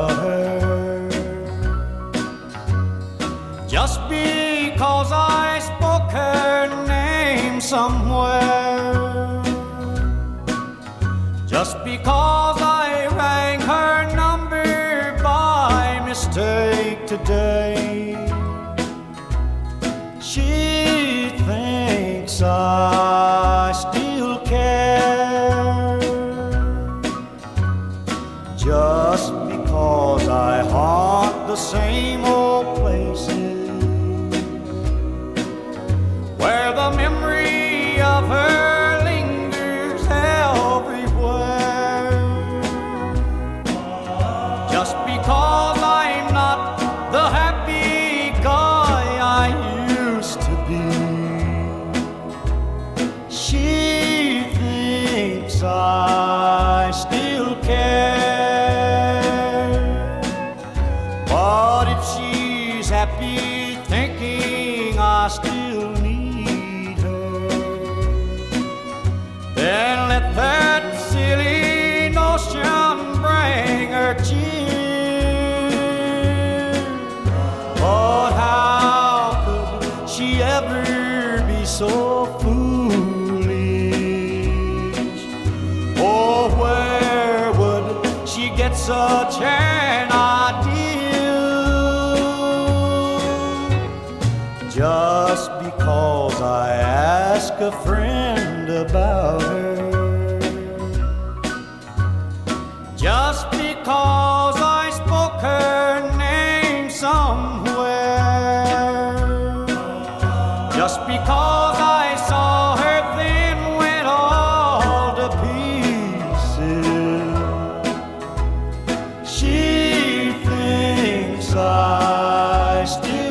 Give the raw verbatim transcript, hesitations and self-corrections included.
about her. Just because I spoke her name somewhere, just because I rang her number by mistake today, she thinks I still care. Just because I haunt the same old places where the memory of her lingers everywhere. Just because I'm not the happy guy I used to be, she thinks I still care. But if she's happy thinking I still need her, then let that silly notion bring her cheer. But how could she ever be so foolish? Oh, where would she get such an idea? Just because I ask a friend about her, just because I spoke her name somewhere, just because I saw her then went all to pieces, she thinks I still